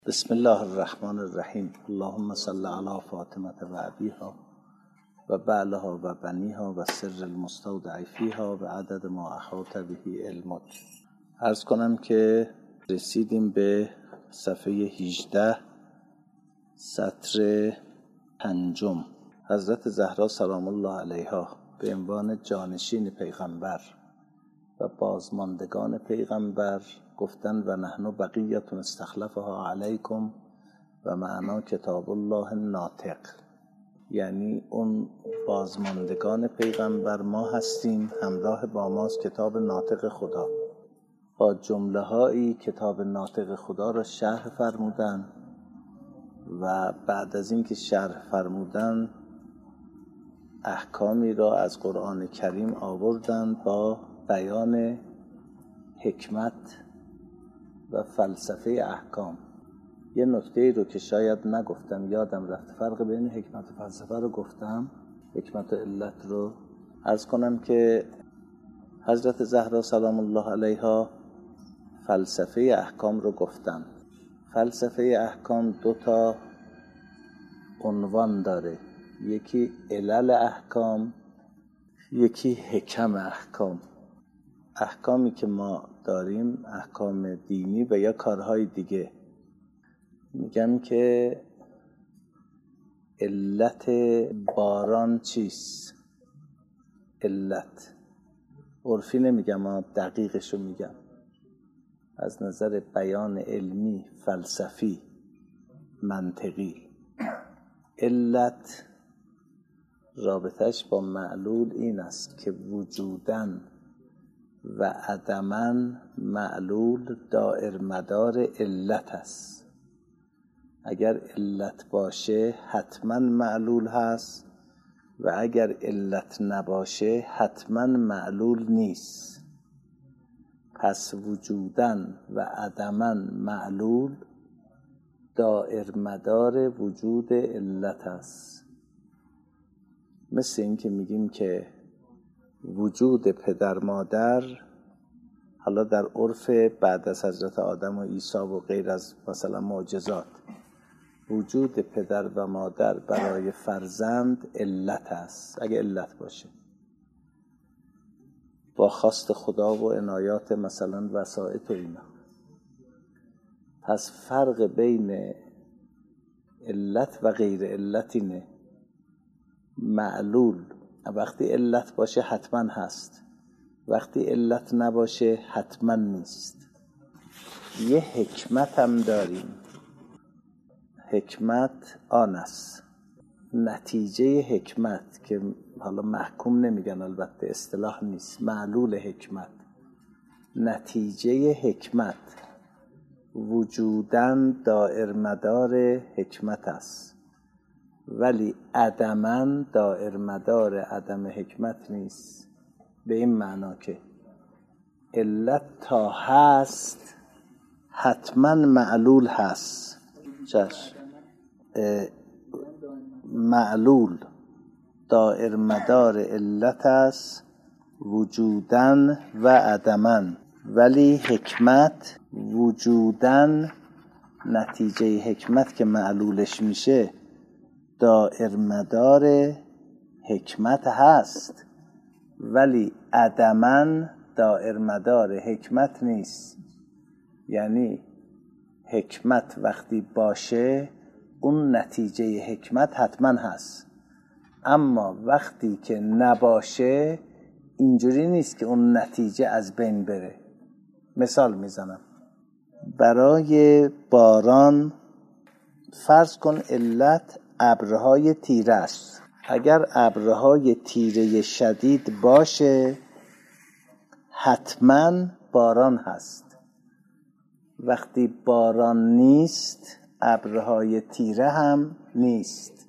بسم الله الرحمن الرحیم. اللهم صل علی فاطمه و ابیها و بعلها و بنیها و سر المستودع فیها و عدد ما احاط به علمک. عرض کنم که رسیدیم به صفحه 18 سطر 5. حضرت زهرا سلام الله علیها به عنوان جانشین پیغمبر و بازماندگان پیغمبر گفتن و نحن بقیت استخلفها علیکم و معنا کتاب الله ناطق، یعنی اون بازماندگان پیغمبر ما هستیم، همراه با ماست کتاب ناطق خدا. با جمله هایی کتاب ناطق خدا را شرح فرمودن و بعد از این که شرح فرمودن احکامی را از قرآن کریم آوردن با بیان حکمت و فلسفه احکام. یه نکته رو که شاید نگفتم یادم رفت، فرق بین حکمت و فلسفه رو گفتم، حکمت و علت رو عرض کنم که حضرت زهرا سلام الله علیها فلسفه احکام رو گفتن. فلسفه احکام 2 عنوان داره، یکی علل احکام، یکی حکم احکام. احکامی که ما داریم احکام دینی و یا کارهای دیگه، میگم که علت باران چیست؟ علت عرفی نمیگم، دقیقشو میگم، از نظر بیان علمی، فلسفی، منطقی. علت رابطش با معلول این است که وجودن و عدماً معلول دائر مدار علت است. اگر علت باشه حتما معلول هست و اگر علت نباشه حتما معلول نیست. پس وجودن و عدماً معلول دائر مدار وجود علت است. مثل این که میگیم که وجود پدر مادر، حالا در عرف بعد از حضرت آدم و عیسی و غیر از مثلا معجزات، وجود پدر و مادر برای فرزند علت است اگه علت باشه، با خواست خدا و عنایات مثلا وسائط و اینا. پس فرق بین علت و غیر علت اینه. معلول وقتی علت باشه حتما هست، وقتی علت نباشه حتما نیست. یه حکمت هم داریم. حکمت آن است، نتیجه حکمت که حالا محکوم نمیگن، البته اصطلاح نیست، معلول حکمت. نتیجه حکمت وجودن دائر مدار حکمت است، ولی عدماً دائر مدار عدم حکمت نیست. به این معنا که علت تا هست حتما معلول هست. معلول دائر مدار علت است وجودن و عدماً، ولی حکمت وجودن نتیجه حکمت که معلولش میشه دائر مدار حکمت هست، ولی عدماً دائر مدار حکمت نیست. یعنی حکمت وقتی باشه اون نتیجه حکمت حتما هست، اما وقتی که نباشه اینجوری نیست که اون نتیجه از بین بره. مثال میزنم. برای باران فرض کن علت ابرهای تیره است. اگر ابرهای تیره شدید باشه حتما باران هست. وقتی باران نیست ابرهای تیره هم نیست.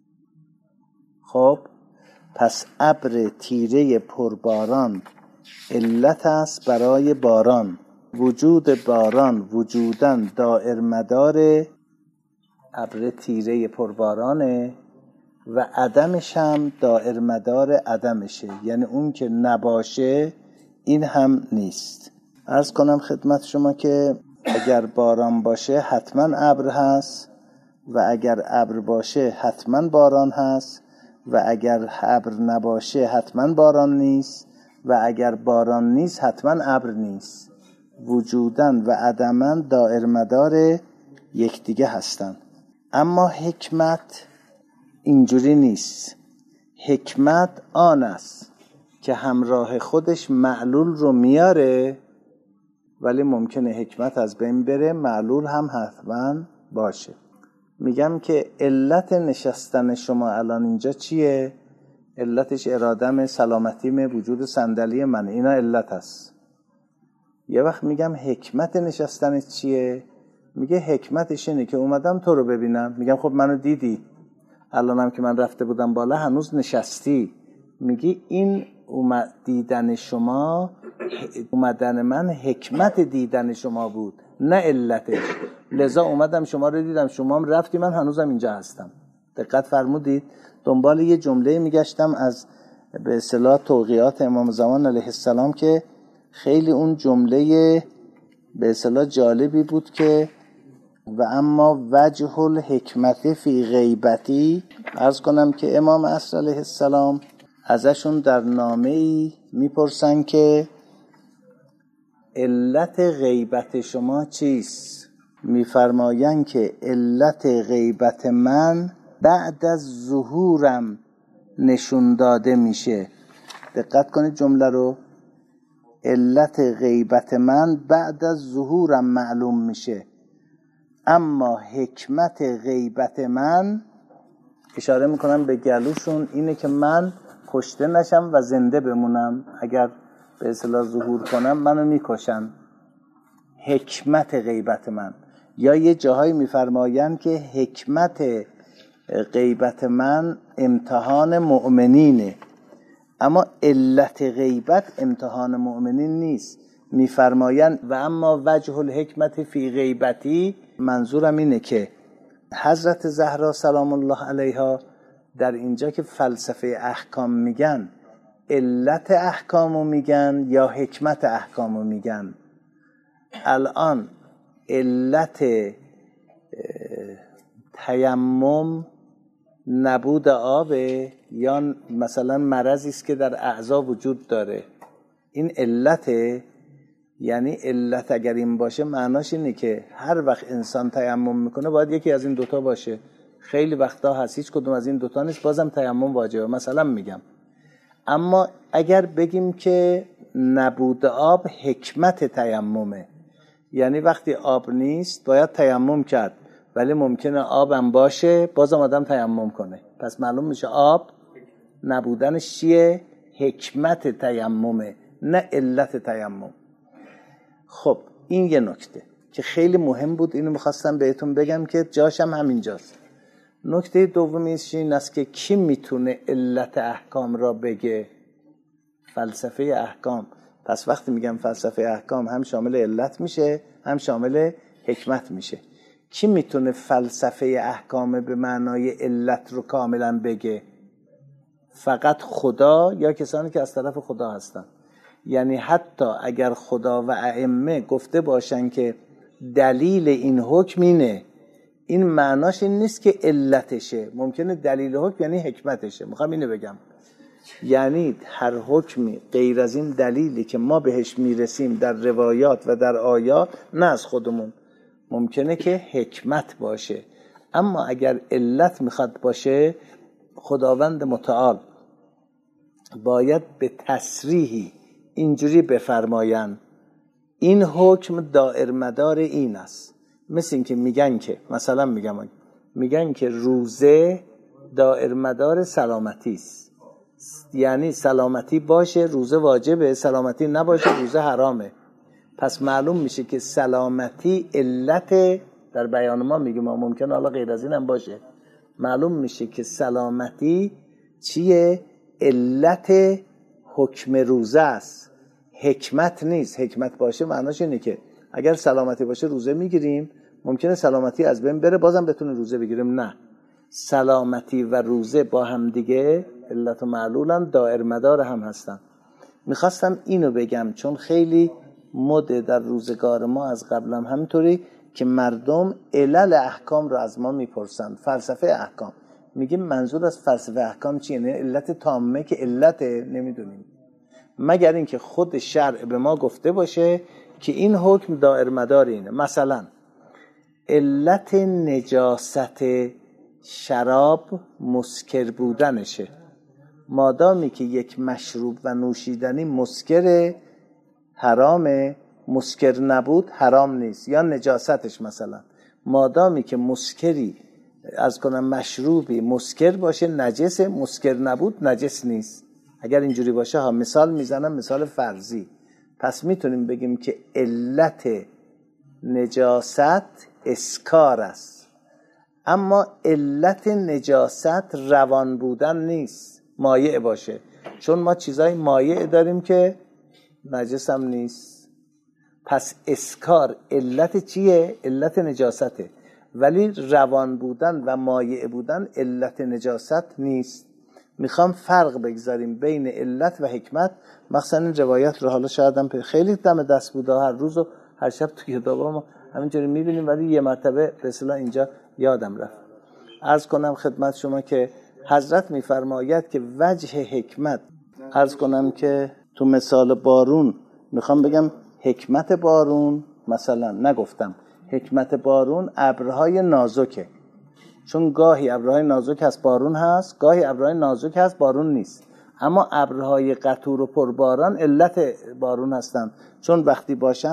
خب پس ابر تیره پرباران علت است برای باران. وجود باران وجودن دائر مدار ابر تیره پربارانه و عدمش هم دائر مدار عدمشه، یعنی اون که نباشه این هم نیست. عرض کنم خدمت شما که اگر باران باشه حتما ابر هست و اگر ابر باشه حتما باران هست و اگر ابر نباشه حتما باران نیست و اگر باران نیست حتما ابر نیست. وجودن و عدمن دائر مدار یکدیگه هستن. اما حکمت اینجوری نیست. حکمت آن است که همراه خودش معلول رو میاره، ولی ممکنه حکمت از بین بره، معلول هم حتما باشه. میگم که علت نشستن شما الان اینجا چیه؟ علتش ارادم سلامتیم، وجود صندلی من، اینا علت هست. یه وقت میگم حکمت نشستن چیه؟ میگه حکمتش اینه که اومدم تو رو ببینم. میگم خب منو دیدی، الانم که من رفته بودم بالا هنوز نشستی. میگی این دیدن شما، اومدن من حکمت دیدن شما بود نه علتش، لذا اومدم شما رو دیدم، شما هم رفتی، من هنوزم اینجا هستم. دقت فرمودید؟ دنبال یه جمله میگشتم از به اصطلاح توقیات امام زمان علیه السلام که خیلی اون جمله به اصطلاح جالبی بود که و اما وجه الحکمت فی غیبتی. عرض کنم که امام عصر علیه السلام ازشون در نامه‌ای میپرسن که علت غیبت شما چیست؟ میفرمایند که علت غیبت من بعد از ظهورم نشون داده میشه. دقت کنید جمله رو. علت غیبت من بعد از ظهورم معلوم میشه، اما حکمت غیبت من، اشاره میکنم به گلوشون، اینه که من کشته نشم و زنده بمونم. اگر به اصطلاح ظهور کنم منو میکشن. حکمت غیبت من، یا یه جاهایی میفرمایند که حکمت غیبت من امتحان مؤمنینه، اما علت غیبت امتحان مؤمنین نیست. میفرمایند و اما وجه الحکمت فی غیبتی، منظورم اینه که حضرت زهرا سلام الله علیها در اینجا که فلسفه احکام میگن، علت احکامو میگن یا حکمت احکامو میگن؟ الان علت تیمم نبود آبه یا مثلا مرضی است که در اعضا وجود داره؟ این علته. یعنی علت اگر این باشه معناش اینه که هر وقت انسان تیمم میکنه باید یکی از این دوتا باشه. خیلی وقتا هست هیچ کدوم از این دوتا نیست، بازم تیمم واجبه، مثلا میگم. اما اگر بگیم که نبود آب حکمت تیممه، یعنی وقتی آب نیست باید تیمم کرد، ولی ممکنه آبم باشه بازم آدم تیمم کنه. پس معلوم میشه آب نبودنش چیه؟ حکمت تیممه نه علت تیمم. خب این یه نکته که خیلی مهم بود، اینو میخواستم بهتون بگم که جاشم همینجاست. نکته دومی این است که کی میتونه علت احکام را بگه؟ فلسفه احکام. پس وقتی میگم فلسفه احکام هم شامل علت میشه هم شامل حکمت میشه. کی میتونه فلسفه احکام به معنای علت رو کاملا بگه؟ فقط خدا یا کسانی که از طرف خدا هستن. یعنی حتی اگر خدا و ائمه گفته باشن که دلیل این حکم اینه، این معناش این نیست که علتشه. ممکنه دلیل حکم یعنی حکمتشه. میخوام اینو بگم، یعنی هر حکمی غیر از این دلیلی که ما بهش میرسیم در روایات و در آیات، نه از خودمون، ممکنه که حکمت باشه. اما اگر علت میخواد باشه، خداوند متعال باید به تصریحی اینجوری بفرماین این حکم دائر مدار این است. مثل این که میگن که مثلا میگن که روزه دائر مدار سلامتی است، یعنی سلامتی باشه روزه واجبه، سلامتی نباشه روزه حرامه. پس معلوم میشه که سلامتی علت، در بیان ما میگیم، ما ممکنه حالا غیر از این هم باشه، معلوم میشه که سلامتی چیه؟ علت حکم روزه است، حکمت نیست. حکمت باشه معناش اینه که اگر سلامتی باشه روزه میگیریم، ممکنه سلامتی از بین بره بازم بتونه روزه بگیریم. نه، سلامتی و روزه با هم دیگه علت و معلولن، دائر مدار هم هستن. میخواستم اینو بگم چون خیلی مد در روزگار ما از قبلم همینطوری که مردم علل احکام رو از ما میپرسند. فلسفه احکام میگیم منظور از فلسفه احکام چیه؟ یعنی علت تامه که علت نمیدونیم مگر اینکه خود شرع به ما گفته باشه که این حکم دائر مدار اینه. مثلا علت نجاست شراب مسکر بودنشه. مادامی که یک مشروب و نوشیدنی مسکر حرامه، مسکر نبود حرام نیست. یا نجاستش مثلا مادامی که مسکری از کنم مشروبی مسکر باشه نجسه، مسکر نبود نجس نیست. اگر اینجوری باشه ها، مثال میزنم، مثال فرضی. پس میتونیم بگیم که علت نجاست اسکار است، اما علت نجاست روان بودن نیست، مایع باشه. چون ما چیزای مایع داریم که نجس هم نیست. پس اسکار علت چیه؟ علت نجاسته، ولی روان بودن و مایع بودن علت نجاست نیست. میخوام فرق بگذاریم بین علت و حکمت. مثلا این روایت رو حالا شاید هم خیلی دم دست بوده، هر روز و هر شب تو کتابا ما همینجوری میبینیم، ولی یه مرتبه به اصطلاح اینجا یادم رفت. عرض کنم خدمت شما که حضرت میفرماید که وجه حکمت، عرض کنم که تو مثال بارون میخوام بگم حکمت بارون، مثلا نگفتم حکمت بارون ابرهای نازکه، چون گاهی ابرهای نازک هست بارون هست، گاهی ابرهای نازک هست بارون نیست. اما ابرهای قطور و پرباران علت بارون هستن، چون وقتی باشن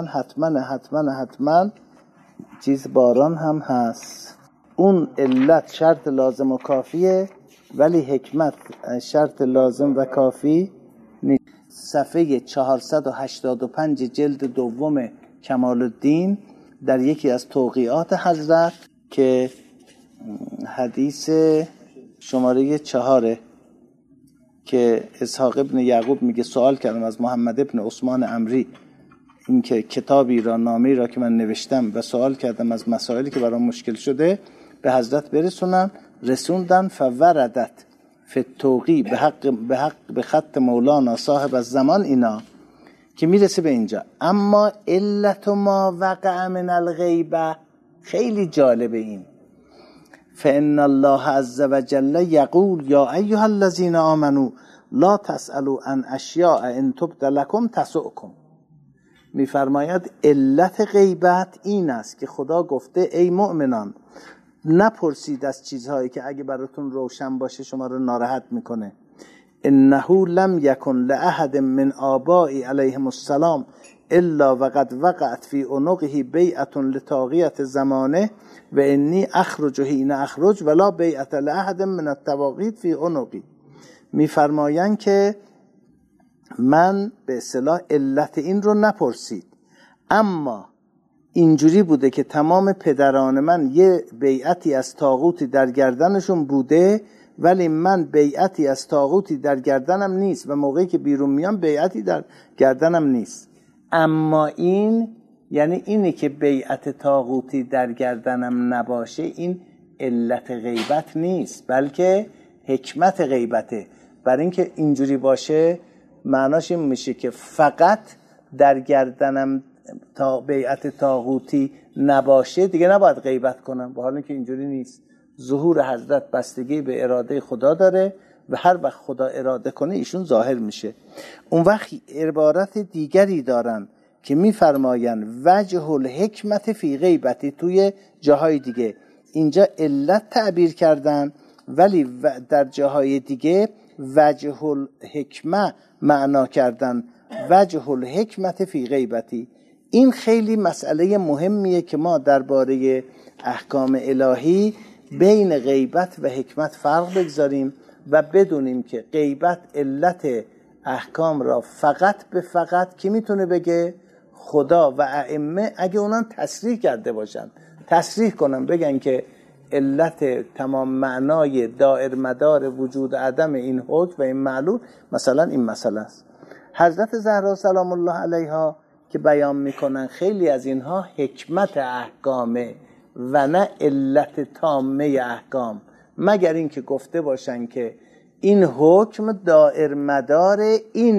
حتما چیز باران هم هست. اون علت شرط لازم و کافیه، ولی حکمت شرط لازم و کافی نیست. صفحه 485 جلد دوم کمال الدین در یکی از توقیعات حضرت که حدیث شماره 4 که اسحاق ابن یعقوب میگه سوال کردم از محمد ابن عثمان عمری این که کتابی را، نامه‌ای را که من نوشتم و سوال کردم از مسائلی که برام مشکل شده به حضرت برسونن، رسوندن. فوردت فی التوقی به خط مولانا صاحب الزمان، اینا که میرسه به اینجا. اما علت ما وقع من الغیبه، خیلی جالبه این. فإن الله عز وجل یقول یا ایها الذین آمنوا لا تسألوا عن اشیاء ان تبد لكم تسؤکم. میفرماید علت غیبت این است که خدا گفته ای مؤمنان نپرسید از چیزهایی که اگه براتون روشن باشه شما رو ناراحت میکنه. انه لم یکن لاحد من آبائی علیهم السلام الا وقد وقعت فی عنقه بیعة لطاغیة زمانه و انی اخرج حین اخرج ولا بیعة لاحد من التواقیت فی عنقی. میفرمایند که من به اصطلاح علت این رو نپرسید، اما اینجوری بوده که تمام پدران من یه بیعتی از طاغوتی در گردنشون بوده، ولی من بیعتی از طاغوتی در گردنم نیست و موقعی که بیرون میام بیعتی در گردنم نیست. اما این یعنی اینی که بیعت طاغوتی در گردنم نباشه این علت غیبت نیست، بلکه حکمت غیبته. برای اینکه اینجوری باشه معناش این میشه که فقط در گردنم تا بیعت طاغوتی نباشه دیگه نباید غیبت کنم، با حالی که اینجوری نیست. ظهور حضرت بستگی به اراده خدا داره و هر وقت خدا اراده کنه ایشون ظاهر میشه. اون وقت عبارت دیگری دارن که میفرماین وجه الحکمت فی غیبتی، توی جاهای دیگه اینجا علت تعبیر کردن ولی در جاهای دیگه وجه الحکمه معنا کردن، وجه الحکمت فی غیبتی. این خیلی مسئله مهمیه که ما درباره احکام الهی بین غیبت و حکمت فرق بگذاریم و بدونیم که غیبت علت احکام را فقط به فقط کی میتونه بگه؟ خدا و ائمه، اگه اونان تصریح کرده باشن، تصریح کنن بگن که علت تمام معنای دائر مدار وجود عدم این حکم و این معلول مثلا این مسئله است. حضرت زهرا سلام الله علیها که بیان میکنن خیلی از اینها حکمت احکامه و نه علت تامه احکام، مگر اینکه گفته باشن که این حکم دائر مدار این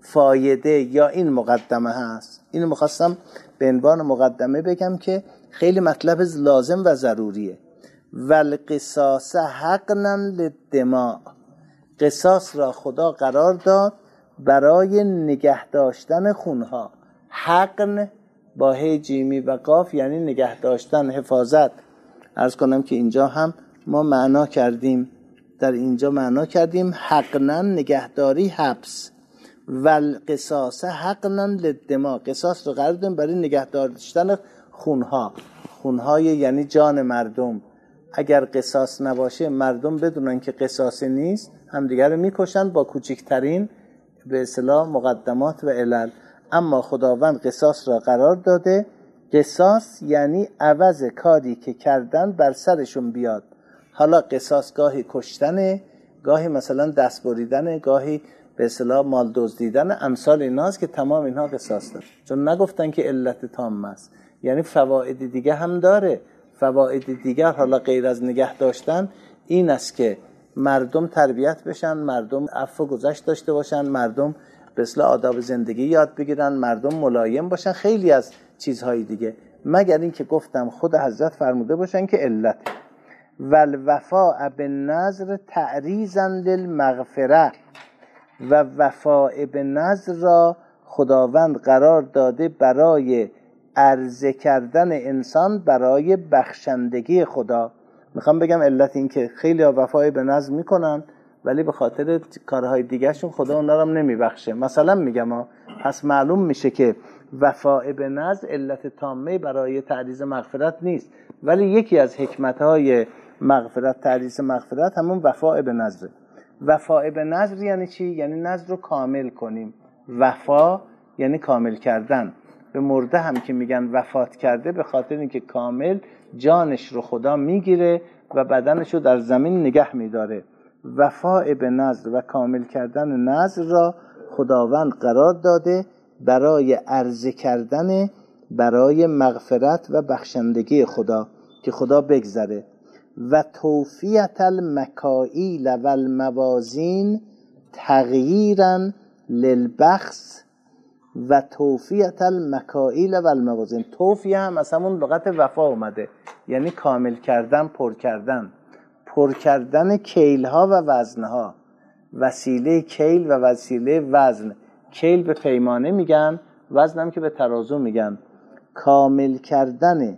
فایده یا این مقدمه هست. اینو میخواستم به عنوان مقدمه بگم که خیلی مطلب لازم و ضروریه. والقصاص حقنا للدماء، قصاص را خدا قرار داد برای نگه داشتن خونها. حقن با ه جیمی و قاف یعنی نگه داشتن، حفاظت. عرض کنم که اینجا هم ما معنا کردیم، در اینجا معنا کردیم حقنا نگهداری، حبس. والقصاص حقنا للدماء، قصاص رو قرار دادیم برای نگه داشتن خونها. خونهای یعنی جان مردم. اگر قصاص نباشه مردم بدونن که قصاص نیست، همدیگر رو میکشن با کوچکترین به اصطلاح مقدمات و علل. اما خداوند قصاص را قرار داده. قصاص یعنی عوض کاری که کردن بر سرشون بیاد. حالا قصاص گاهی کشتنه، گاهی مثلا دست بریدنه، گاهی به اصطلاح مال دزدیدن، امثال ایناست که تمام اینها قصاص داره. چون نگفتن که علت تام است، یعنی فواید دیگه هم داره. فواید دیگر حالا غیر از نگه داشتن این است که مردم تربیت بشن، مردم عفو و گذشت داشته باشن، مردم به اصطلاح آداب زندگی یاد بگیرن، مردم ملایم باشن، خیلی از چیزهای دیگه. مگر این که گفتم خود حضرت فرموده باشن که علت. والوفاء بالنذر تعریضا للمغفره، و وفاء به نذر را خداوند قرار داده برای عرضه کردن انسان برای بخشندگی خدا. میخوام بگم علت این که خیلی ها وفای به نذر میکنن ولی به خاطر کارهای دیگه شون خدا اونا رو هم نمیبخشه. مثلا میگم پس معلوم میشه که وفای به نذر علت تامه برای تعریض مغفرت نیست، ولی یکی از حکمتهای مغفرت، تعریض مغفرت همون وفای به نذر. وفای به نذر یعنی چی؟ یعنی نذر رو کامل کنیم. وفا یعنی کامل کردن. به مرده هم که میگن وفات کرده به خاطر اینکه کامل جانش رو خدا میگیره و بدنش رو در زمین نگه میداره. وفای به نذر و کامل کردن نذر را خداوند قرار داده برای عرضه کردن برای مغفرت و بخشندگی خدا که خدا بگذره. و توفیت المکائیل و الموازین تغییرا للبخس، و توفیت المکائیل و الموازین. توفیه هم از همون لغت وفا اومده، یعنی کامل کردن، پر کردن کیل ها و وزن ها. وسیله کیل و وسیله وزن. کیل به پیمانه میگن، وزن هم که به ترازو میگن. کامل کردن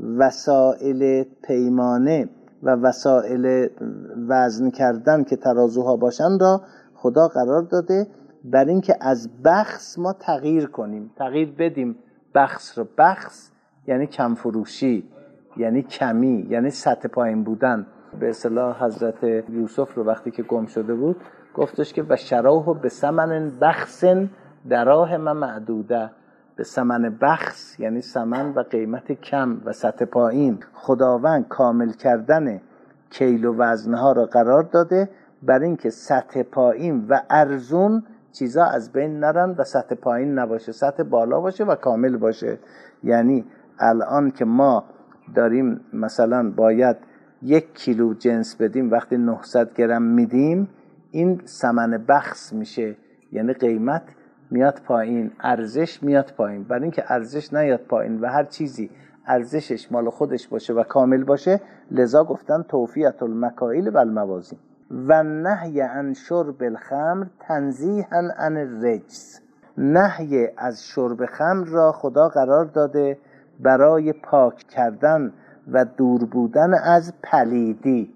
وسایل پیمانه و وسایل وزن کردن که ترازوها باشن را خدا قرار داده بر این که از بخس ما تغییر کنیم، تغییر بدیم بخس رو. بخس یعنی کم فروشی، یعنی کمی، یعنی سطح پایین بودن. به اصطلاح حضرت یوسف رو وقتی که گم شده بود گفتش که و شروه به ثمن بخس دراهم معدوده. به ثمن بخس یعنی ثمن و قیمت کم و سطح پایین. خداوند کامل کردن کیل و وزنها را قرار داده بر این که سطح پایین و ارزون چیزا از بین نرن و سطح پایین نباشه، سطح بالا باشه و کامل باشه. یعنی الان که ما داریم مثلا باید 1 کیلو جنس بدیم، وقتی 900 گرم میدیم این ثمن بخس میشه، یعنی قیمت میاد پایین، ارزش میاد پایین. برای اینکه ارزش نیاد پایین و هر چیزی ارزشش مال خودش باشه و کامل باشه، لذا گفتن توفیت المکائیل و الموازین. و نهی عن شرب الخمر تنزیها عن الرجس. نهی از شرب خمر را خدا قرار داده برای پاک کردن و دور بودن از پلیدی.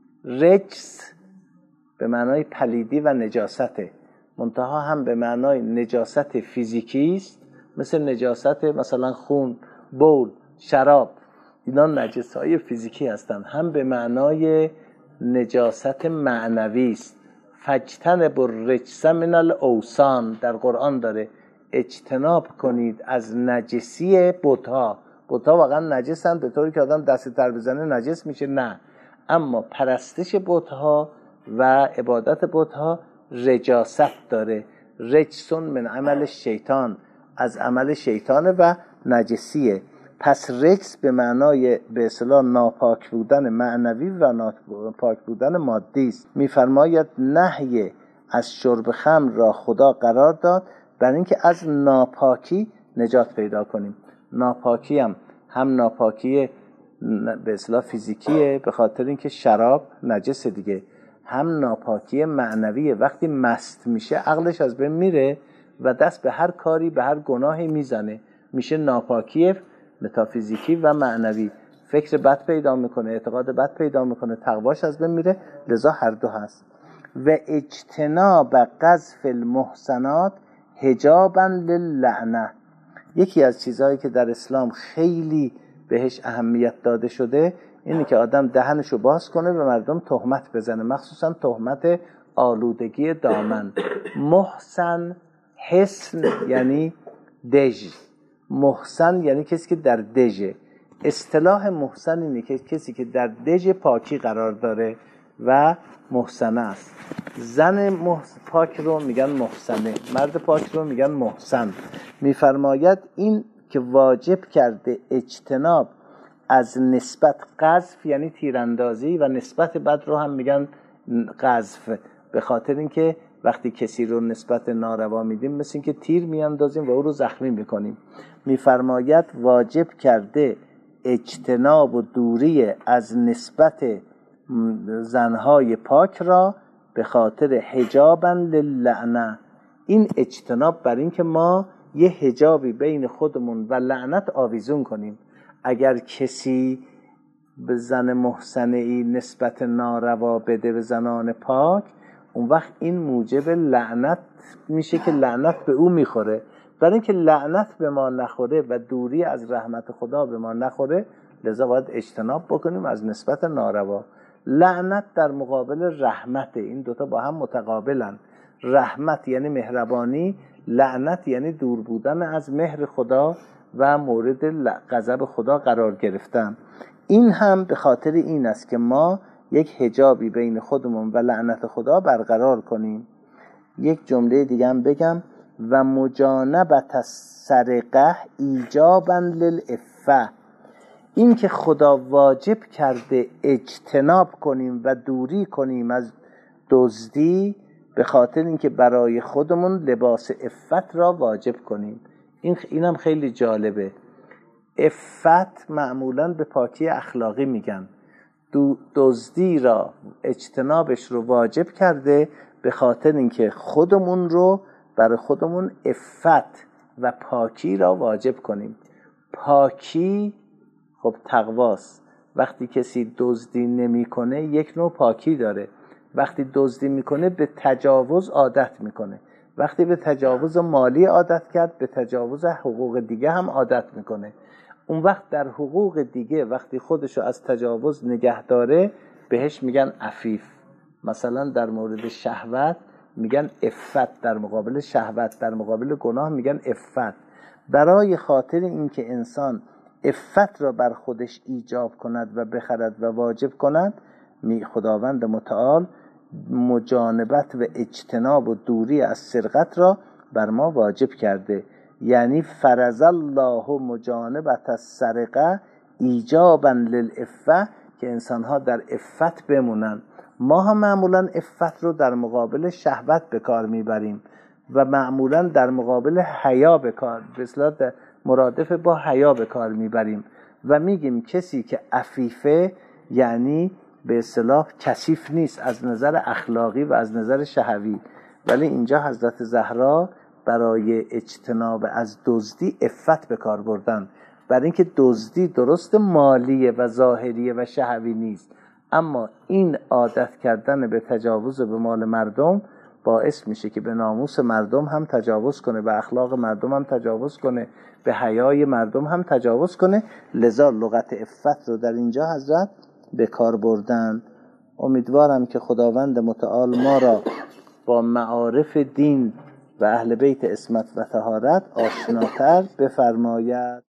رجس به معنای پلیدی و نجاسته، منتها هم به معنای نجاست فیزیکی است، مثل نجاست مثلا خون، بول، شراب، اینا نجس‌های فیزیکی هستند. هم به معنای نجاست معنوی است. فاجتنبوا الرجس من الاوثان، در قرآن داره اجتناب کنید از نجسی بت‌ها. بت‌ها واقعا نجسن به طوری که آدم دست تر بزنه نجس میشه؟ نه، اما پرستش بت‌ها و عبادت بت‌ها رجاست داره. رجسون من عمل شیطان، از عمل شیطانه و نجسیه. پس رجس به معنای به اصطلاح ناپاک بودن معنوی و ناپاک بودن مادی است. میفرماید نهی از شرب خمر را خدا قرار داد برای اینکه از ناپاکی نجات پیدا کنیم. ناپاکی هم ناپاکی به اصطلاح فیزیکیه، به خاطر اینکه شراب نجسه دیگه، هم ناپاکی معنویه، وقتی مست میشه عقلش از بین میره و دست به هر کاری به هر گناهی میزنه، میشه ناپاکی متافیزیکی و معنوی، فکر بد پیدا میکنه، اعتقاد بد پیدا میکنه، تقواش از بین میره. لذا هر دو هست. و اجتناب قذف المحسنات حجابا للعنه. یکی از چیزهایی که در اسلام خیلی بهش اهمیت داده شده اینه که آدم دهنشو باز کنه به مردم تهمت بزنه، مخصوصا تهمت آلودگی دامن. محسن، حسن یعنی دژ، محسن یعنی کسی که در دژه. اصطلاح محسن اینه که کسی که در دژ پاکی قرار داره و محسنه است. زن پاک رو میگن محسنه، مرد پاک رو میگن محسن. میفرماید این که واجب کرده اجتناب از نسبت قذف یعنی تیراندازی، و نسبت بد رو هم میگن قذف، به خاطر اینکه وقتی کسی رو نسبت ناروا میدیم مثل اینکه تیر میاندازیم و او رو زخمی میکنیم. میفرماید واجب کرده اجتناب و دوری از نسبت زنهای پاک را به خاطر حجابا للعنه. این اجتناب بر این که ما یه حجابی بین خودمون و لعنت آویزون کنیم. اگر کسی به زن محسنه ای نسبت ناروا بده به زنان پاک، اون وقت این موجب لعنت میشه که لعنت به او میخوره. برای اینکه لعنت به ما نخوره و دوری از رحمت خدا به ما نخوره، لذا باید اجتناب بکنیم از نسبت ناروا. لعنت در مقابل رحمت، این دوتا با هم متقابلن. رحمت یعنی مهربانی، لعنت یعنی دور بودن از مهر خدا و مورد غضب خدا قرار گرفتن. این هم به خاطر این است که ما یک حجابی بین خودمون و لعنت خدا برقرار کنیم. یک جمله دیگه هم بگم: و مجانبت السرقه ایجابا للعفه. این که خدا واجب کرده اجتناب کنیم و دوری کنیم از دزدی، به خاطر اینکه برای خودمون لباس عفت را واجب کنیم. اینم خیلی جالبه. عفت معمولاً به پاکی اخلاقی میگن. دزدی را، اجتنابش رو واجب کرده به خاطر اینکه خودمون رو برای خودمون عفت و پاکی را واجب کنیم. پاکی خب تقواست. وقتی کسی دزدی نمیکنه یک نوع پاکی داره. وقتی دزدی میکنه به تجاوز عادت میکنه. وقتی به تجاوز مالی عادت کرد، به تجاوز حقوق دیگه هم عادت میکنه. اون وقت در حقوق دیگه وقتی خودشو از تجاوز نگه داره بهش میگن عفیف. مثلا در مورد شهوت میگن عفت، در مقابل شهوت، در مقابل گناه میگن عفت. برای خاطر اینکه انسان عفت را بر خودش ایجاب کند و بخرد و واجب کند، خداوند متعال مجانبت و اجتناب و دوری از سرقت را بر ما واجب کرده. یعنی فرض الله مجانبت السرقه ایجابا للعفه، که انسانها در عفت بمونن. ما هم معمولا عفت رو در مقابل شهوت به کار میبریم و معمولا در مقابل حیا به کار، به اصطلاح مرادف با حیا به کار میبریم و میگیم کسی که عفیفه یعنی به اصطلاح کثیف نیست از نظر اخلاقی و از نظر شهوی. ولی اینجا حضرت زهرا برای اجتناب از دزدی عفت به کار بردن، برای اینکه دزدی درست مالیه و ظاهریه و شهوی نیست، اما این عادت کردن به تجاوز به مال مردم باعث میشه که به ناموس مردم هم تجاوز کنه، به اخلاق مردم هم تجاوز کنه، به حیای مردم هم تجاوز کنه. لذا لغت عفت رو در اینجا حضرت به کار بردن. امیدوارم که خداوند متعال ما را با معارف دین و اهل بیت عصمت و طهارت آشناتر بفرماید.